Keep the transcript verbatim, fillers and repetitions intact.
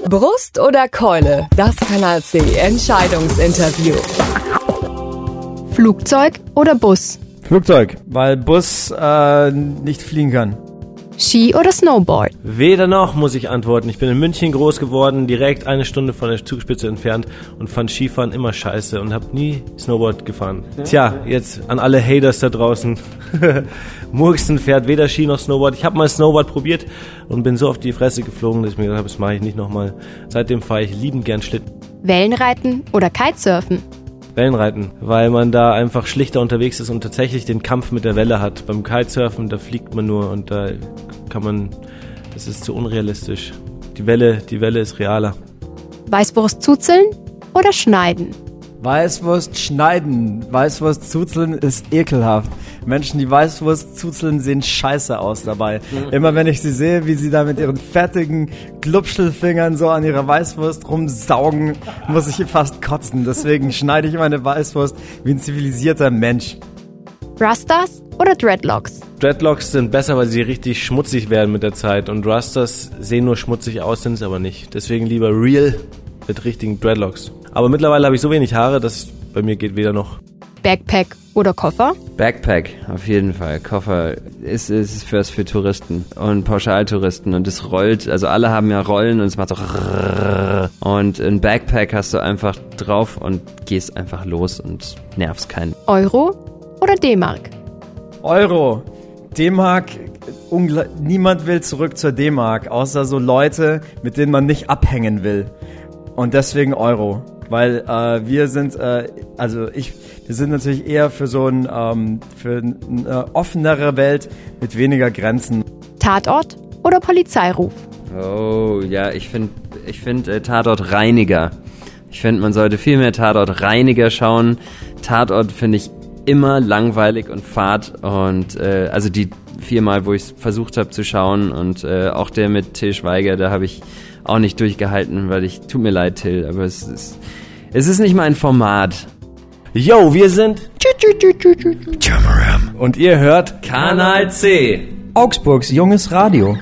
Brust oder Keule? Das Kanal C Entscheidungsinterview. Flugzeug oder Bus? Flugzeug, weil Bus äh, nicht fliegen kann. Ski oder Snowboard? Weder noch, muss ich antworten. Ich bin in München groß geworden, direkt eine Stunde von der Zugspitze entfernt und fand Skifahren immer scheiße und habe nie Snowboard gefahren. Tja, jetzt an alle Haters da draußen. Murksen fährt weder Ski noch Snowboard. Ich habe mal Snowboard probiert und bin so auf die Fresse geflogen, dass ich mir gedacht habe, das mache ich nicht nochmal. Seitdem fahre ich liebend gern Schlitten. Wellenreiten oder Kitesurfen? Wellenreiten, weil man da einfach schlichter unterwegs ist und tatsächlich den Kampf mit der Welle hat. Beim Kitesurfen, da fliegt man nur und da kann man, das ist zu unrealistisch. Die Welle, die Welle ist realer. Weißwurst zuzeln oder schneiden? Weißwurst schneiden, Weißwurst zuzeln ist ekelhaft. Menschen, die Weißwurst zuzeln, sehen scheiße aus dabei. Mhm. Immer wenn ich sie sehe, wie sie da mit ihren fettigen Glubschelfingern so an ihrer Weißwurst rumsaugen, muss ich fast kotzen. Deswegen schneide ich meine Weißwurst wie ein zivilisierter Mensch. Rastas oder Dreadlocks? Dreadlocks sind besser, weil sie richtig schmutzig werden mit der Zeit. Und Rastas sehen nur schmutzig aus, sind es aber nicht. Deswegen lieber real mit richtigen Dreadlocks. Aber mittlerweile habe ich so wenig Haare, dass bei mir geht weder noch. Backpack oder Koffer? Backpack, auf jeden Fall. Koffer ist, ist für, für Touristen und Pauschaltouristen und es rollt, also alle haben ja Rollen und es macht so und ein Backpack hast du einfach drauf und gehst einfach los und nervst keinen. Euro oder D-Mark? Euro. D-Mark, ungl- niemand will zurück zur D-Mark, außer so Leute, mit denen man nicht abhängen will. Und deswegen Euro. Weil äh, wir sind, äh, also ich, wir sind natürlich eher für so ein, ähm, für eine offenere Welt mit weniger Grenzen. Tatort oder Polizeiruf? Oh, ja, ich finde, ich finde äh, Tatortreiniger. Ich finde, man sollte viel mehr Tatortreiniger schauen. Tatort finde ich immer langweilig und fad und äh, also die viermal, wo ich es versucht habe zu schauen und äh, auch der mit Till Schweiger, da habe ich auch nicht durchgehalten, weil ich, tut mir leid, Till, aber es ist, es ist nicht mein Format. Yo, wir sind Und ihr hört Kanal C. Augsburgs junges Radio.